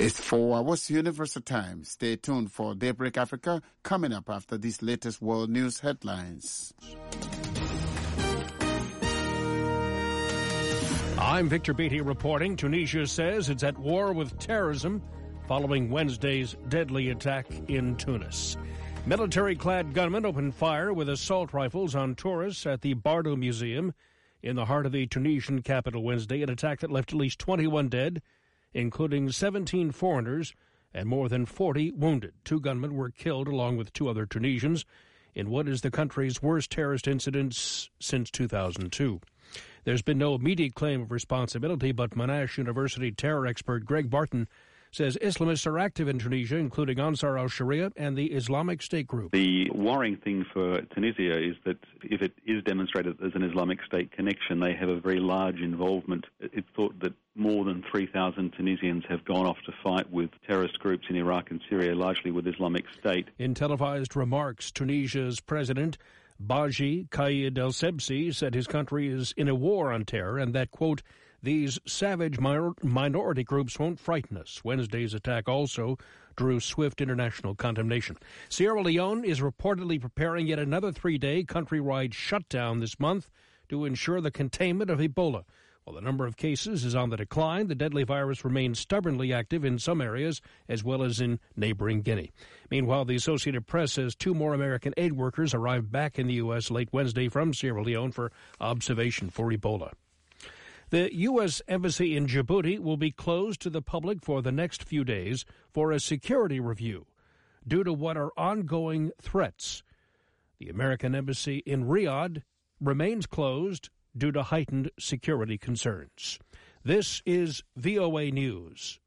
It's 4 hours Universal Time. Stay tuned for Daybreak Africa coming up after these latest world news headlines. I'm Victor Beatty reporting. Tunisia says it's at war with terrorism following Wednesday's deadly attack in Tunis. Military-clad gunmen opened fire with assault rifles on tourists at the Bardo Museum in the heart of the Tunisian capital Wednesday, an attack that left at least 21 dead, including 17 foreigners and more than 40 wounded. 2 gunmen were killed along with 2 other Tunisians in what is the country's worst terrorist incidents since 2002. There's been no immediate claim of responsibility, but Monash University terror expert Greg Barton says Islamists are active in Tunisia, including Ansar al-Sharia and the Islamic State group. The worrying thing for Tunisia is that if it is demonstrated as an Islamic State connection, they have a very large involvement. It's thought that more than 3,000 Tunisians have gone off to fight with terrorist groups in Iraq and Syria, largely with Islamic State. In televised remarks, Tunisia's president Baji Qaid el-Sebsi said his country is in a war on terror and that, quote, these savage minority groups won't frighten us. Wednesday's attack also drew swift international condemnation. Sierra Leone is reportedly preparing yet another 3-day countrywide shutdown this month to ensure the containment of Ebola. While the number of cases is on the decline, the deadly virus remains stubbornly active in some areas as well as in neighboring Guinea. Meanwhile, the Associated Press says 2 more American aid workers arrived back in the U.S. late Wednesday from Sierra Leone for observation for Ebola. The U.S. Embassy in Djibouti will be closed to the public for the next few days for a security review due to what are ongoing threats. The American Embassy in Riyadh remains closed due to heightened security concerns. This is VOA News.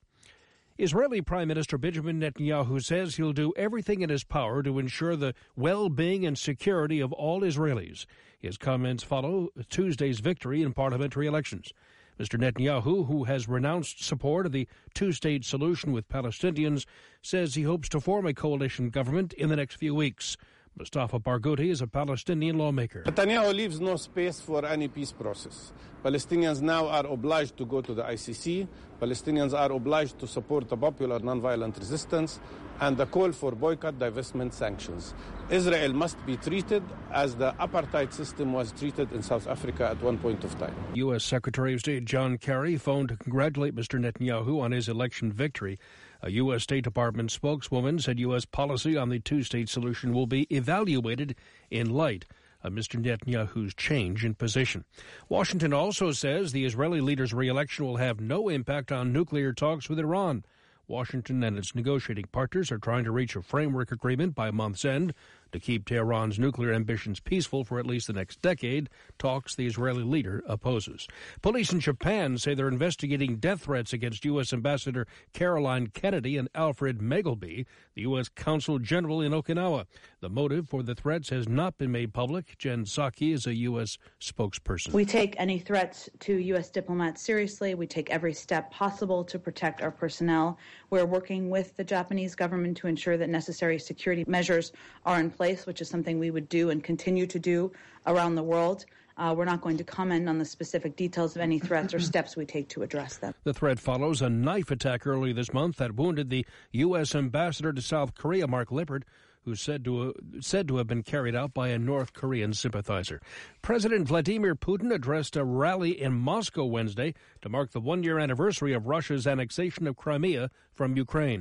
Israeli Prime Minister Benjamin Netanyahu says he'll do everything in his power to ensure the well-being and security of all Israelis. His comments follow Tuesday's victory in parliamentary elections. Mr. Netanyahu, who has renounced support of the two-state solution with Palestinians, says he hopes to form a coalition government in the next few weeks. Mustafa Barghouti is a Palestinian lawmaker. Netanyahu leaves no space for any peace process. Palestinians now are obliged to go to the ICC. Palestinians are obliged to support the popular nonviolent resistance and the call for boycott, divestment, sanctions. Israel must be treated as the apartheid system was treated in South Africa at one point of time. U.S. Secretary of State John Kerry phoned to congratulate Mr. Netanyahu on his election victory. A U.S. State Department spokeswoman said U.S. policy on the two-state solution will be evaluated in light of Mr. Netanyahu's change in position. Washington also says the Israeli leader's re-election will have no impact on nuclear talks with Iran. Washington and its negotiating partners are trying to reach a framework agreement by month's end to keep Tehran's nuclear ambitions peaceful for at least the next decade, talks the Israeli leader opposes. Police in Japan say they're investigating death threats against U.S. Ambassador Caroline Kennedy and Alfred Megalby, the U.S. Consul General in Okinawa. The motive for the threats has not been made public. Jen Psaki is a U.S. spokesperson. We take any threats to U.S. diplomats seriously. We take every step possible to protect our personnel. We're working with the Japanese government to ensure that necessary security measures are in place, which is something we would do and continue to do around the world. We're not going to comment on the specific details of any threats or steps we take to address them. The threat follows a knife attack early this month that wounded the U.S. ambassador to South Korea, Mark Lippert, who's said to have been carried out by a North Korean sympathizer. President Vladimir Putin addressed a rally in Moscow Wednesday to mark the one-year anniversary of Russia's annexation of Crimea from Ukraine.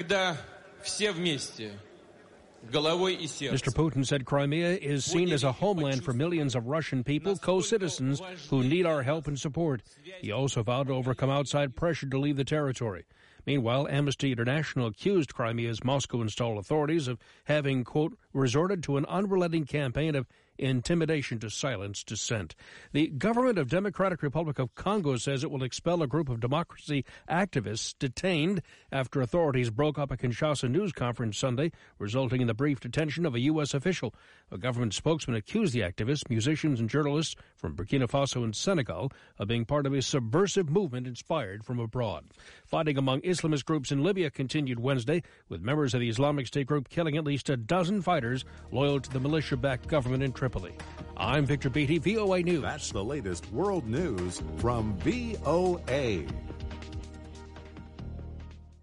Mr. Putin said Crimea is seen as a homeland for millions of Russian people, co-citizens who need our help and support. He also vowed to overcome outside pressure to leave the territory. Meanwhile, Amnesty International accused Crimea's Moscow-installed authorities of having, quote, resorted to an unrelenting campaign of intimidation to silence dissent. The government of Democratic Republic of Congo says it will expel a group of democracy activists detained after authorities broke up a Kinshasa news conference Sunday, resulting in the brief detention of a U.S. official. A government spokesman accused the activists, musicians and journalists from Burkina Faso and Senegal of being part of a subversive movement inspired from abroad. Fighting among Islamist groups in Libya continued Wednesday, with members of the Islamic State group killing at least a dozen fighters loyal to the militia-backed government in Tripoli. I'm Victor Beatty, VOA News. That's the latest world news from VOA.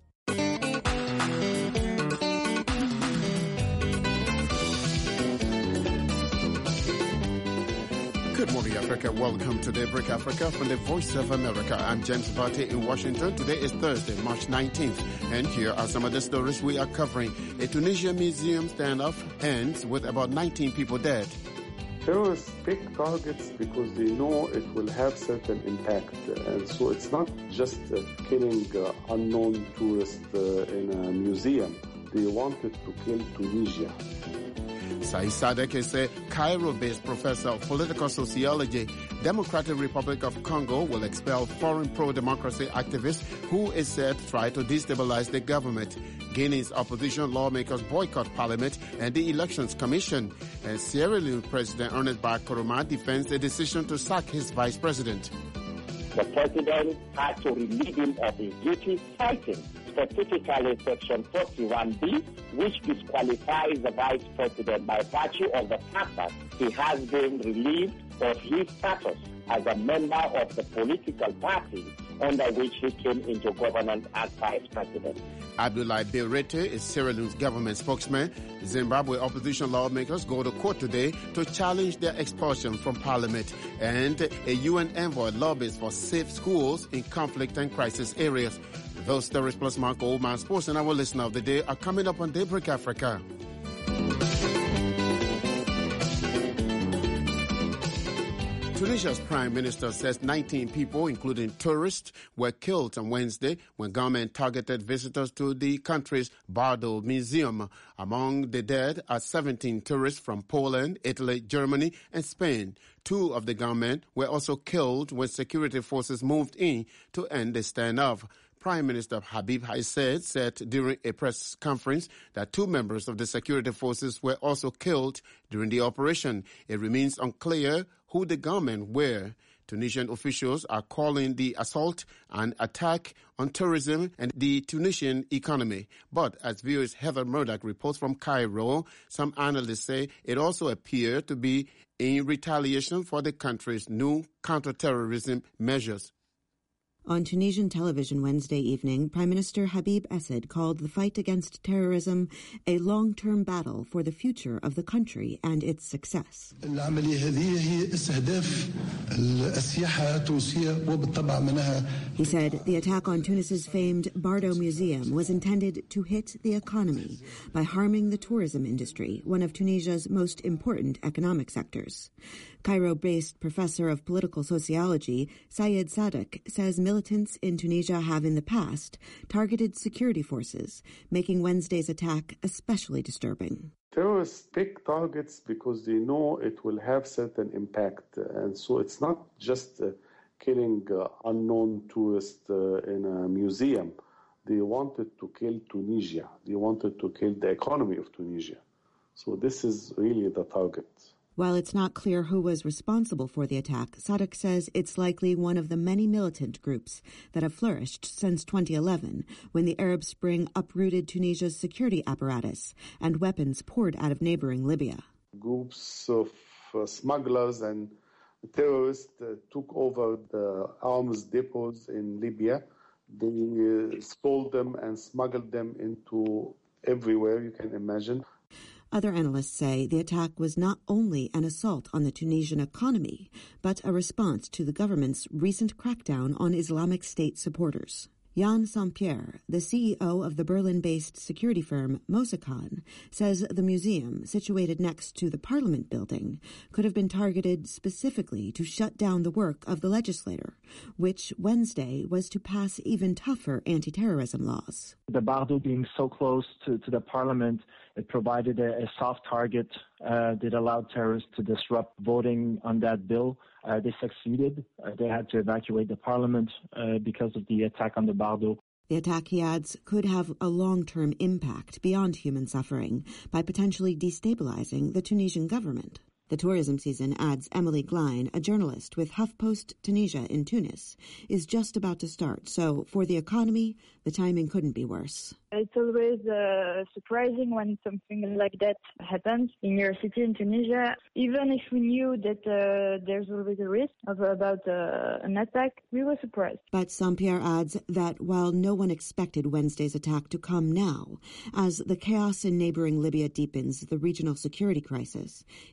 Africa. Welcome to Daybreak Africa from the Voice of America. I'm James Barty in Washington. Today is Thursday, March 19th. And here are some of the stories we are covering. A Tunisia museum standoff ends with about 19 people dead. Terrorists pick targets because they know it will have certain impact. And so it's not just killing unknown tourists in a museum. They wanted to kill Tunisia. Said Sadek is a Cairo-based professor of political sociology. Democratic Republic of Congo will expel foreign pro-democracy activists who is said to try to destabilize the government. Guinea's opposition lawmakers boycott parliament and the elections commission. And Sierra Leone President Ernest Bai Koroma defends a decision to sack his vice president. The president had to relieve him of his duty, citing specifically Section 41B, which disqualifies the vice president by virtue of the fact that he has been relieved of his status as a member of the political party under which he came into government as vice president. Abdoulaye Berete is Sierra Leone's government spokesman. Zimbabwe opposition lawmakers go to court today to challenge their expulsion from parliament. And a UN envoy lobbies for safe schools in conflict and crisis areas. Those stories plus Mark Oldman Sports and our listener of the day are coming up on Daybreak Africa. Tunisia's prime minister says 19 people, including tourists, were killed on Wednesday when government targeted visitors to the country's Bardo Museum. Among the dead are 17 tourists from Poland, Italy, Germany, and Spain. 2 of the gunmen were also killed when security forces moved in to end the standoff. Prime Minister Habib Haïssed said during a press conference that 2 members of the security forces were also killed during the operation. It remains unclear who the gunmen were. Tunisian officials are calling the assault an attack on tourism and the Tunisian economy. But as viewers Heather Murdoch reports from Cairo, some analysts say it also appeared to be in retaliation for the country's new counterterrorism measures. On Tunisian television Wednesday evening, Prime Minister Habib Essed called the fight against terrorism a long-term battle for the future of the country and its success. He said the attack on Tunis's famed Bardo Museum was intended to hit the economy by harming the tourism industry, one of Tunisia's most important economic sectors. Cairo-based professor of political sociology Said Sadek says militants in Tunisia have in the past targeted security forces, making Wednesday's attack especially disturbing. Terrorists pick targets because they know it will have certain impact. And so it's not just killing unknown tourists in a museum. They wanted to kill Tunisia. They wanted to kill the economy of Tunisia. So this is really the target. While it's not clear who was responsible for the attack, Sadek says it's likely one of the many militant groups that have flourished since 2011, when the Arab Spring uprooted Tunisia's security apparatus and weapons poured out of neighboring Libya. Groups of smugglers and terrorists took over the arms depots in Libya. They stole them and smuggled them into everywhere you can imagine. Other analysts say the attack was not only an assault on the Tunisian economy, but a response to the government's recent crackdown on Islamic State supporters. Jan Saint-Pierre, the CEO of the Berlin-based security firm Mossakan, says the museum, situated next to the Parliament building, could have been targeted specifically to shut down the work of the legislator, which Wednesday was to pass even tougher anti-terrorism laws. The Bardo being so close to the Parliament, it provided a soft target that allowed terrorists to disrupt voting on that bill. They succeeded. They had to evacuate the parliament because of the attack on the Bardo. The attack, he adds, could have a long-term impact beyond human suffering by potentially destabilizing the Tunisian government. The tourism season, adds Emily Glein, a journalist with HuffPost Tunisia in Tunis, is just about to start. So for the economy, the timing couldn't be worse. It's always surprising when something like that happens in your city in Tunisia. Even if we knew that there's always a risk about an attack, we were surprised. But Saint-Pierre adds that while no one expected Wednesday's attack to come now, as the chaos in neighboring Libya deepens the regional security crisis, he expects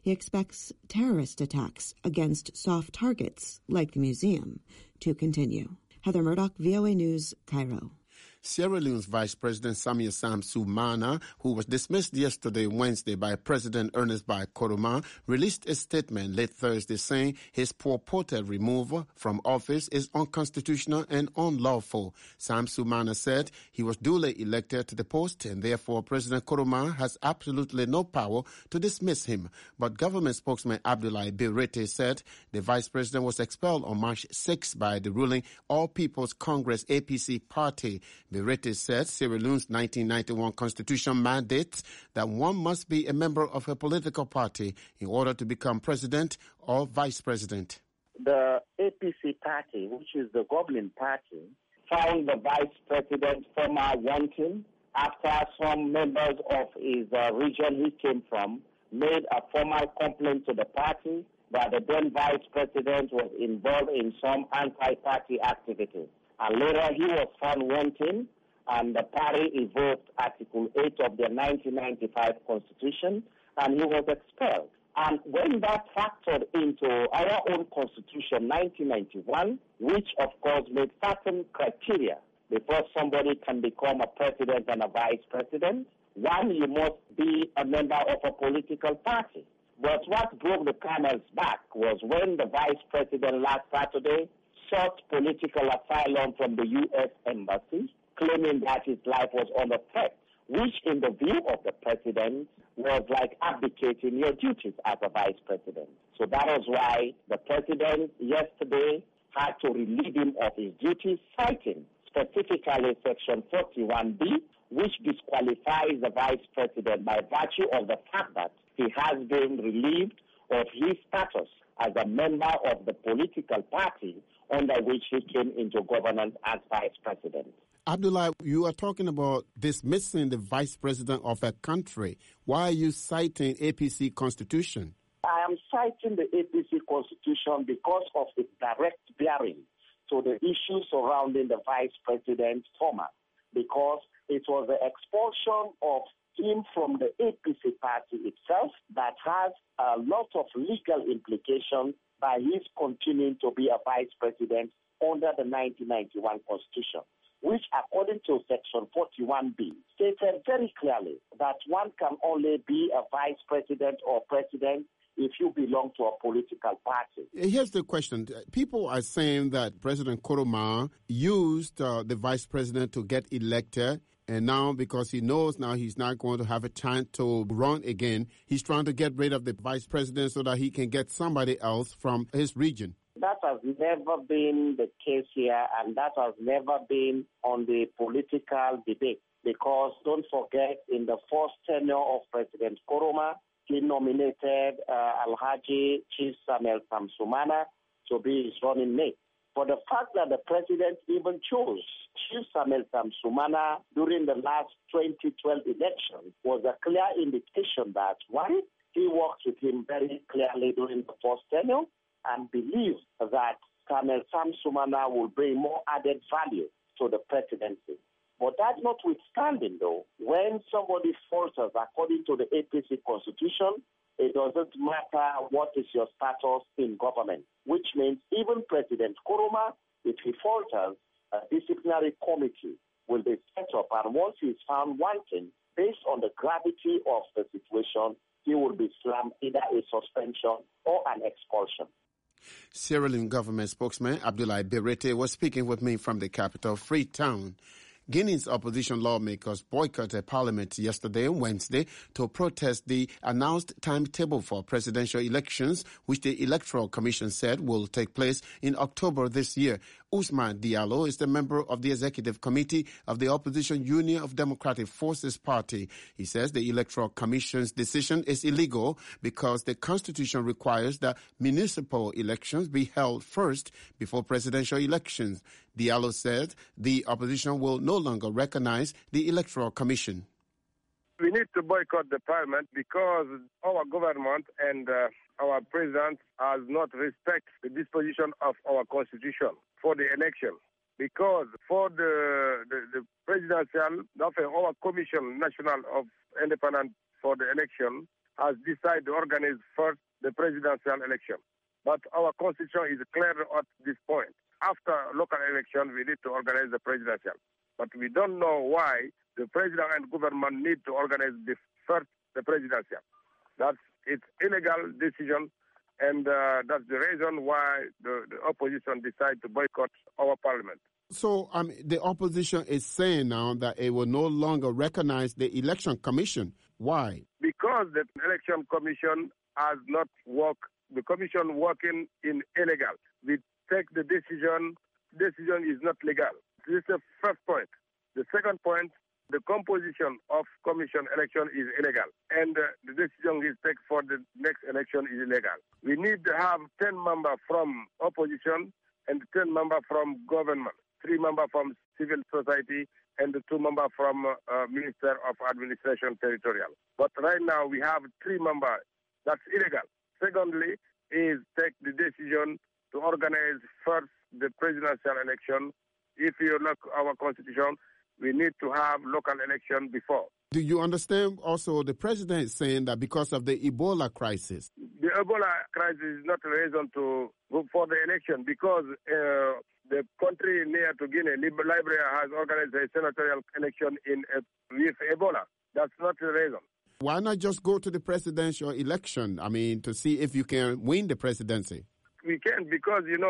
expects terrorist attacks against soft targets like the museum to continue. Heather Murdoch, VOA News, Cairo. Sierra Leone's Vice President Samia Sumana, who was dismissed yesterday, Wednesday, by President Ernest Bai Koroma, released a statement late Thursday saying his purported removal from office is unconstitutional and unlawful. Sumana said he was duly elected to the post and therefore President Koroma has absolutely no power to dismiss him. But government spokesman Abdoulaye Birete said the Vice President was expelled on March 6 by the ruling All People's Congress APC party. Birete said Sierra Leone's 1991 constitution mandates that one must be a member of a political party in order to become president or vice president. The APC party, which is the governing party, found the vice president former wanting after some members of his region he came from made a formal complaint to the party that the then vice president was involved in some anti-party activities. And later he was found wanting, and the party invoked Article 8 of the 1995 Constitution, and he was expelled. And when that factored into our own Constitution, 1991, which of course made certain criteria before somebody can become a president and a vice president, one, you must be a member of a political party. But what broke the camel's back was when the vice president last Saturday sought political asylum from the U.S. Embassy, claiming that his life was under threat, which in the view of the president was like abdicating your duties as a vice president. So that was why the president yesterday had to relieve him of his duties, citing specifically Section 41B, which disqualifies the vice president by virtue of the fact that he has been relieved of his status as a member of the political party under which he came into governance as vice president. Abdullah, you are talking about dismissing the vice president of a country. Why are you citing APC Constitution? I am citing the APC Constitution because of its direct bearing to the issues surrounding the vice president former, because it was the expulsion of him from the APC party itself that has a lot of legal implications by his continuing to be a vice president under the 1991 Constitution, which according to Section 41B stated very clearly that one can only be a vice president or president if you belong to a political party. Here's the question. People are saying that President Koroma used the vice president to get elected, and now because he knows now he's not going to have a chance to run again, he's trying to get rid of the vice president so that he can get somebody else from his region. That has never been the case here, and that has never been on the political debate, because don't forget, in the first tenure of President Koroma, he nominated Alhaji Chief Samuel Sumana to be his running mate. For the fact that the president even chose Chief Samuel Sumana during the last 2012 election was a clear indication that, one, he worked with him very clearly during the first tenure and believed that Samuel Sumana will bring more added value to the presidency. But that notwithstanding, though, when somebody falters according to the APC Constitution, it doesn't matter what is your status in government, which means even President Koroma, if he falters, a disciplinary committee will be set up, and once he is found wanting, based on the gravity of the situation, he will be slammed either a suspension or an expulsion. Sierra Leone government spokesman Abdoulaye Birete was speaking with me from the capital, Freetown. Guinea's opposition lawmakers boycotted Parliament yesterday and Wednesday to protest the announced timetable for presidential elections, which the Electoral Commission said will take place in October this year. Ousmane Diallo is the member of the Executive Committee of the Opposition Union of Democratic Forces Party. He says the Electoral Commission's decision is illegal because the Constitution requires that municipal elections be held first before presidential elections. Diallo said the opposition will no longer recognize the Electoral Commission. We need to boycott the Parliament because our government and our president has not respect the disposition of our Constitution for the election. Because for the presidential, our Commission National of Independence for the election has decided to organize first the presidential election. But our constitution is clear at this point. After local election, we need to organize the presidential. But we don't know why the president and government need to organize first the presidential. It's illegal decision, and that's the reason why the opposition decide to boycott our parliament. So the opposition is saying now that it will no longer recognize the election commission. Why? Because the election commission has not worked. The commission working in illegal. We take the decision. Decision is not legal. This is the first point. The second point, the composition of commission election is illegal, and the decision is taken for the next election is illegal. We need to have 10 members from opposition and 10 members from government, 3 members from civil society, and 2 members from Minister of Administration Territorial. But right now we have 3 members. That's illegal. Secondly, is take the decision to organize first the presidential election. If you look at our constitution, we need to have local election before. Do you understand also the president is saying that because of the Ebola crisis? The Ebola crisis is not a reason to go for the election because the country near to Guinea, Liberia, has organized a senatorial election with Ebola. That's not the reason. Why not just go to the presidential election, to see if you can win the presidency? We can because, the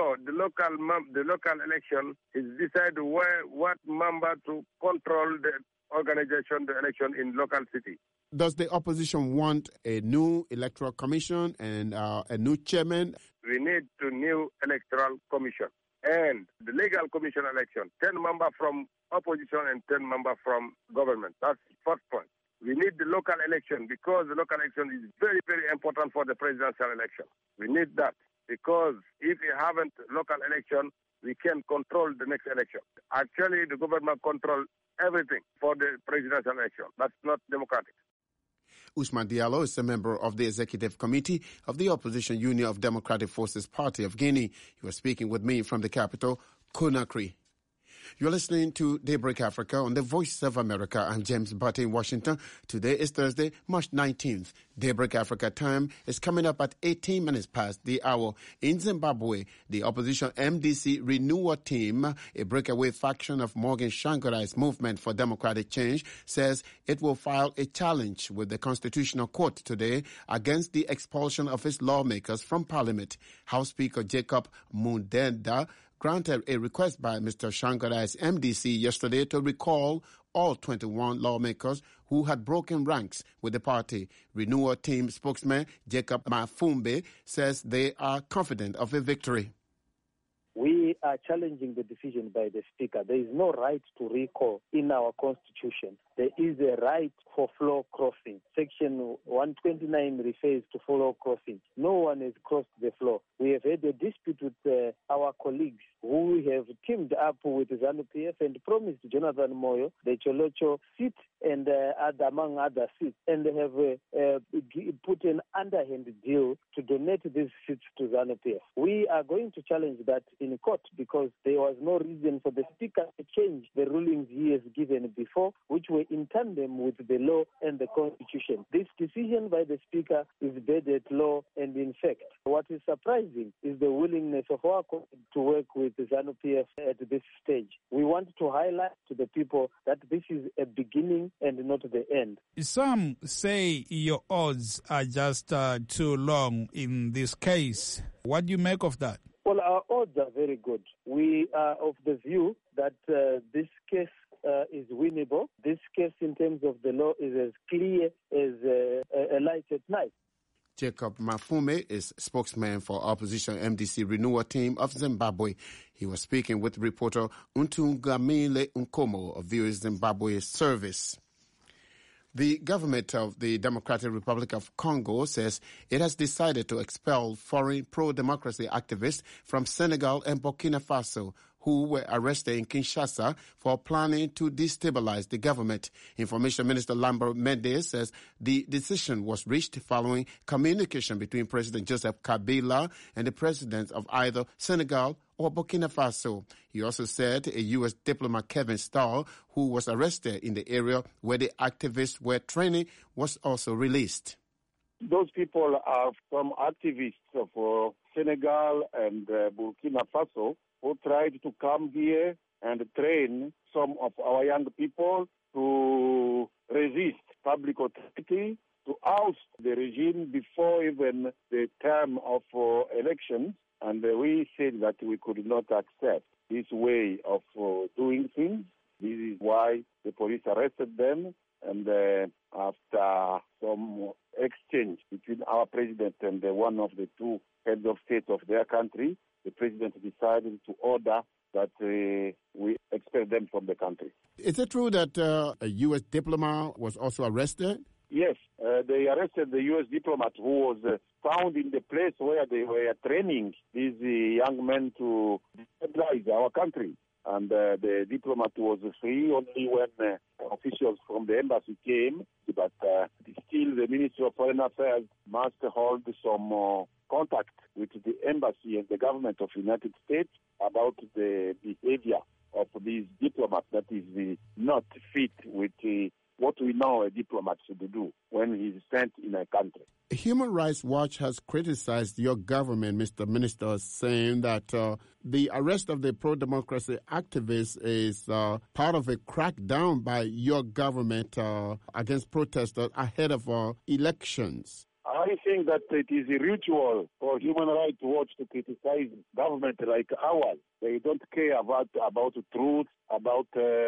local election is decide what member to control the organization, the election in local city. Does the opposition want a new electoral commission and a new chairman? We need a new electoral commission and the legal commission election. 10 members from opposition and 10 members from government. That's the first point. We need the local election because the local election is very, very important for the presidential election. We need that. Because if we haven't local election, we can control the next election. Actually, the government controls everything for the presidential election. That's not democratic. Ousmane Diallo is a member of the executive committee of the Opposition Union of Democratic Forces Party of Guinea. He was speaking with me from the capital, Conakry. You're listening to Daybreak Africa on the Voice of America. I'm James Butte in Washington. Today is Thursday, March 19th. Daybreak Africa time is coming up at 18 minutes past the hour. In Zimbabwe, the opposition MDC Renewal Team, a breakaway faction of Morgan Tsvangirai's Movement for Democratic Change, says it will file a challenge with the Constitutional Court today against the expulsion of its lawmakers from Parliament. House Speaker Jacob Mundenda granted a request by Mr. Tsvangirai's MDC yesterday to recall all 21 lawmakers who had broken ranks with the party. Renewal Team spokesman Jacob Mafumbe says they are confident of a victory. We are challenging the decision by the Speaker. There is no right to recall in our Constitution. There is a right for floor crossing. Section 129 refers to floor crossing. No one has crossed the floor. We have had a dispute with our colleagues who have teamed up with ZANU-PF and promised Jonathan Moyo the Cholocho seat and among other seats, and they have put an underhand deal to donate these seats to ZANU-PF. We are going to challenge that in court because there was no reason for the Speaker to change the rulings he has given before, which were in tandem with the law and the Constitution. This decision by the Speaker is bad law, and in fact, what is surprising is the willingness of our colleagues to work with the ZANU-PF at this stage. We want to highlight to the people that this is a beginning and not the end. Some say your odds are just too long in this case. What do you make of that? Well, our odds are very good. We are of the view that this case is winnable. This case in terms of the law is as clear as a light at night. Jacob Mafume is spokesman for opposition MDC Renewal Team of Zimbabwe. He was speaking with reporter Untungamile Nkomo of VOA Zimbabwe Service. The government of the Democratic Republic of Congo says it has decided to expel foreign pro-democracy activists from Senegal and Burkina Faso who were arrested in Kinshasa for planning to destabilize the government. Information Minister Lambert Mende says the decision was reached following communication between President Joseph Kabila and the presidents of either Senegal or Burkina Faso. He also said a U.S. diplomat, Kevin Stahl, who was arrested in the area where the activists were training, was also released. Those people are from activists of Senegal and Burkina Faso who tried to come here and train some of our young people to resist public authority, to oust the regime before even the term of elections. And we said that we could not accept this way of doing things. This is why the police arrested them. And after some exchange between our president and one of the two heads of state of their country, the president decided to order that we expel them from the country. Is it true that a U.S. diplomat was also arrested? Yes, they arrested the U.S. diplomat who was found in the place where they were training these young men to destabilize our country. And the diplomat was free only when officials from the embassy came. But still, the Ministry of Foreign Affairs must hold some contact with the embassy and the government of the United States about the behavior of these diplomats that is not fit with what we know a diplomat should do when he's sent in a country. Human Rights Watch has criticized your government, Mr. Minister, saying that the arrest of the pro-democracy activists is part of a crackdown by your government against protesters ahead of elections. I think that it is a ritual for Human Rights Watch to criticize government like ours. They don't care about truth, about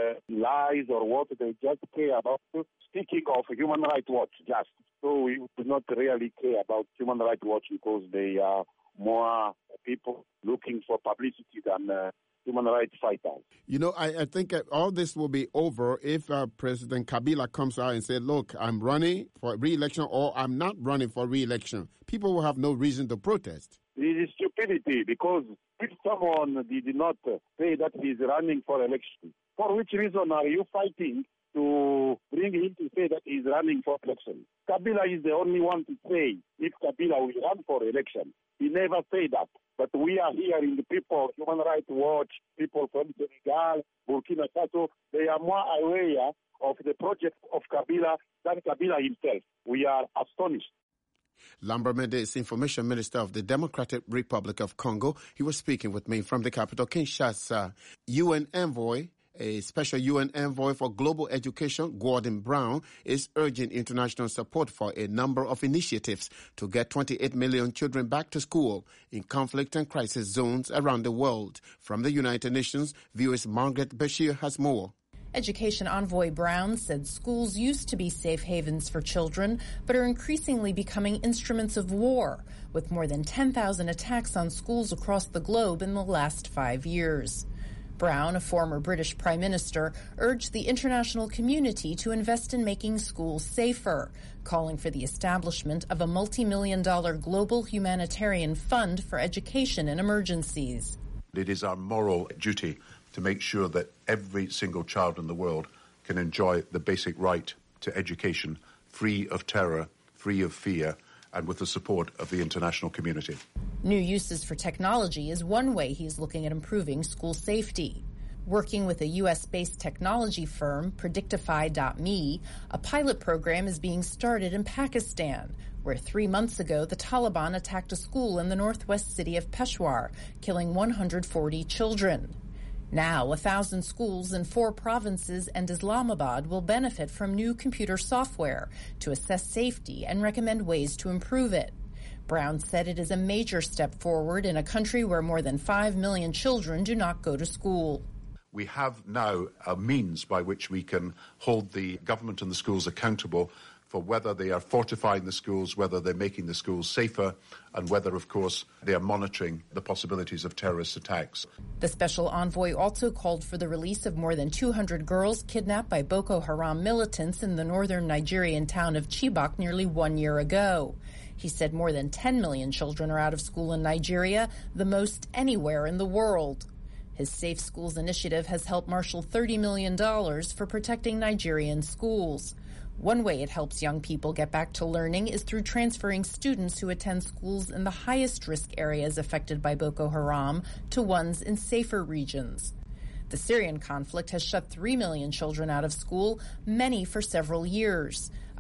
lies or what. They just care about speaking of Human Rights Watch. Just so we do not really care about Human Rights Watch because they are more people looking for publicity than human rights fighters. You know, I think all this will be over if President Kabila comes out and says, look, I'm running for re-election or I'm not running for re-election. People will have no reason to protest. This is stupidity because if someone did not say that he is running for election, for which reason are you fighting to bring him to say that he is running for election? Kabila is the only one to say if Kabila will run for election. He never said that. But we are hearing the people, Human Rights Watch, people from Senegal, Burkina Faso, they are more aware of the project of Kabila than Kabila himself. We are astonished. Lambert Mende is Information Minister of the Democratic Republic of Congo. He was speaking with me from the capital, Kinshasa. UN envoy, a special UN envoy for global education, Gordon Brown, is urging international support for a number of initiatives to get 28 million children back to school in conflict and crisis zones around the world. From the United Nations, viewers Margaret Bashir has more. Education envoy Brown said schools used to be safe havens for children, but are increasingly becoming instruments of war, with more than 10,000 attacks on schools across the globe in the last 5 years. Brown, a former British Prime Minister, urged the international community to invest in making schools safer, calling for the establishment of a multi-million-dollar global humanitarian fund for education in emergencies. It is our moral duty to make sure that every single child in the world can enjoy the basic right to education, free of terror, free of fear, and with the support of the international community. New uses for technology is one way he's looking at improving school safety. Working with a U.S.-based technology firm, Predictify.me, a pilot program is being started in Pakistan, where 3 months ago the Taliban attacked a school in the northwest city of Peshawar, killing 140 children. Now, 1,000 schools in 4 provinces and Islamabad will benefit from new computer software to assess safety and recommend ways to improve it. Brown said it is a major step forward in a country where more than 5 million children do not go to school. We have now a means by which we can hold the government and the schools accountable for whether they are fortifying the schools, whether they're making the schools safer, and whether, of course, they are monitoring the possibilities of terrorist attacks. The special envoy also called for the release of more than 200 girls kidnapped by Boko Haram militants in the northern Nigerian town of Chibok nearly 1 year ago. He said more than 10 million children are out of school in Nigeria, the most anywhere in the world. His Safe Schools initiative has helped marshal $30 million for protecting Nigerian schools. One way it helps young people get back to learning is through transferring students who attend schools in the highest risk areas affected by Boko Haram to ones in safer regions. The Syrian conflict has shut 3 million children out of school, many for several years.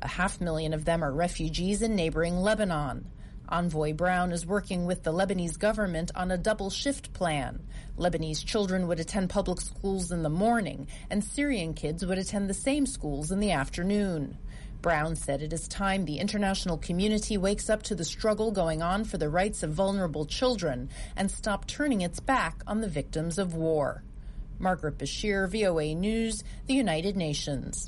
500,000 of them are refugees in neighboring Lebanon. Envoy Brown is working with the Lebanese government on a double shift plan. Lebanese children would attend public schools in the morning, and Syrian kids would attend the same schools in the afternoon. Brown said it is time the international community wakes up to the struggle going on for the rights of vulnerable children and stop turning its back on the victims of war. Margaret Bashir, VOA News, the United Nations.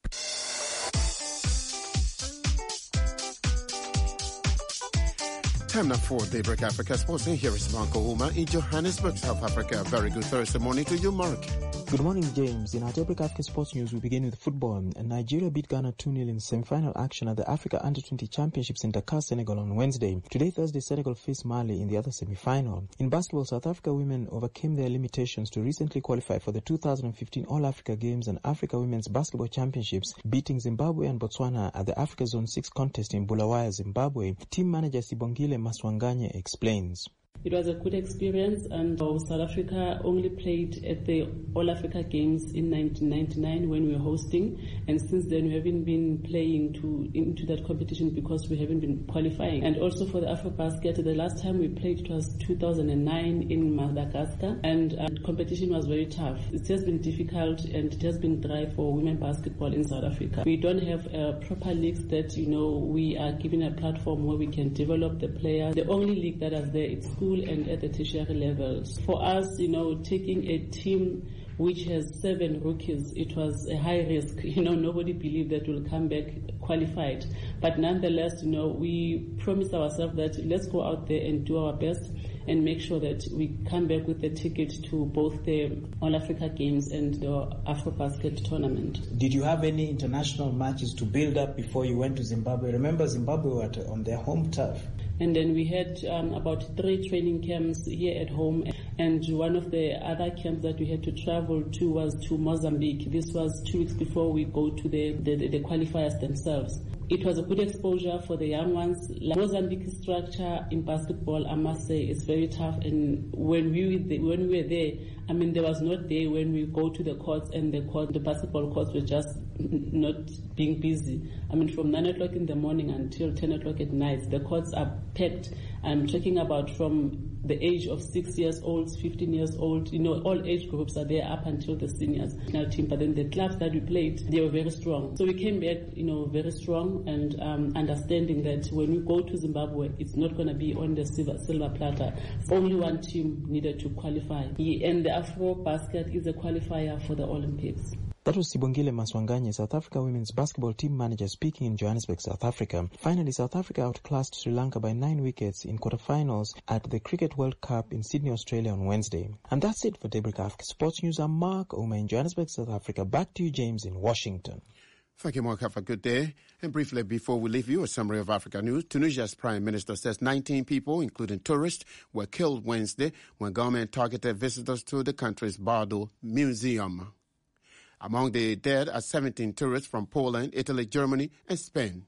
Time now for Daybreak Africa Sports, and here is Mark Ouma in Johannesburg, South Africa. Very good Thursday morning to you, Mark. Good morning, James. In our Daybreak Africa Sports News, we begin with football. Nigeria beat Ghana 2-0 in semi-final action at the Africa Under-20 Championships in Dakar, Senegal on Wednesday. Today, Thursday, Senegal faced Mali in the other semi-final. In basketball, South Africa women overcame their limitations to recently qualify for the 2015 All-Africa Games and Africa Women's Basketball Championships, beating Zimbabwe and Botswana at the Africa Zone 6 contest in Bulawayo, Zimbabwe. Team manager Sibongile Maswanganye explains. It was a good experience, and South Africa only played at the All-Africa Games in 1999 when we were hosting, and since then we haven't been playing into that competition because we haven't been qualifying. And also for the AfroBasket, the last time we played it was 2009 in Madagascar, and competition was very tough. It has been difficult and it has been dry for women basketball in South Africa. We don't have proper leagues that, we are given a platform where we can develop the players. The only league that is there, it's school and at the tertiary levels. For us, taking a team which has 7 rookies, it was a high risk. Nobody believed that we'll come back qualified. But nonetheless, we promised ourselves that let's go out there and do our best and make sure that we come back with the ticket to both the All-Africa Games and the AfroBasket tournament. Did you have any international matches to build up before you went to Zimbabwe? Remember, Zimbabwe were on their home turf. And then we had about 3 training camps here at home. And one of the other camps that we had to travel to was to Mozambique. This was 2 weeks before we go to the qualifiers themselves. It was a good exposure for the young ones. Mozambique's structure in basketball, I must say, is very tough. And when we were there, there was no day when we go to the courts and the basketball courts were just not being busy. From 9 o'clock in the morning until 10 o'clock at night, the courts are packed. I'm talking about from the age of 6 years old, 15 years old, all age groups are there up until the seniors national team. But then the clubs that we played, they were very strong. So we came back, very strong and understanding that when we go to Zimbabwe, it's not going to be on the silver platter. Only one team needed to qualify. And the AfroBasket is a qualifier for the Olympics. That was Sibongile Maswanganye, South Africa women's basketball team manager, speaking in Johannesburg, South Africa. Finally, South Africa outclassed Sri Lanka by 9 wickets in quarterfinals at the Cricket World Cup in Sydney, Australia on Wednesday. And that's it for Daybreak Africa Sports News. I'm Mark Ouma in Johannesburg, South Africa. Back to you, James, in Washington. Thank you, Mark. Have a good day. And briefly, before we leave you, a summary of Africa news. Tunisia's prime minister says 19 people, including tourists, were killed Wednesday when government targeted visitors to the country's Bardo Museum. Among the dead are 17 tourists from Poland, Italy, Germany, and Spain.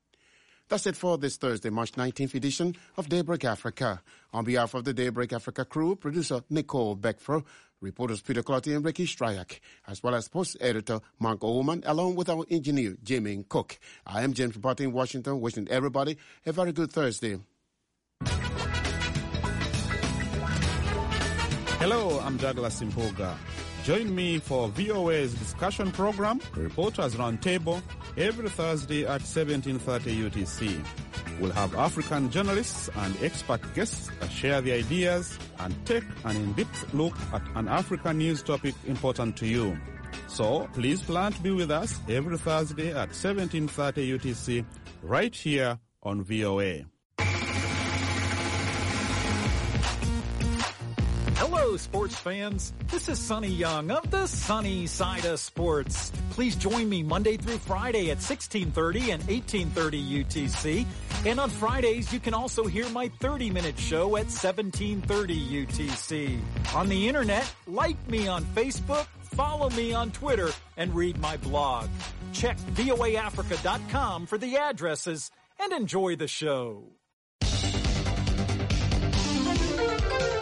That's it for this Thursday, March 19th edition of Daybreak Africa. On behalf of the Daybreak Africa crew, producer Nicole Beckford, reporters Peter Clotty and Ricky Stryak, as well as post editor Mark Oman, along with our engineer Jimmy Cook. I am James Party in Washington, wishing everybody a very good Thursday. Hello, I'm Douglas Impoga. Join me for VOA's discussion program, Reporters Roundtable, every Thursday at 17:30 UTC. We'll have African journalists and expert guests share their ideas and take an in-depth look at an African news topic important to you. So please plan to be with us every Thursday at 17:30 UTC right here on VOA. Hello, sports fans. This is Sonny Young of the Sunny Side of Sports. Please join me Monday through Friday at 16:30 and 18:30 UTC. And on Fridays, you can also hear my 30-minute show at 17:30 UTC. On the internet, like me on Facebook, follow me on Twitter, and read my blog. Check voaafrica.com for the addresses and enjoy the show.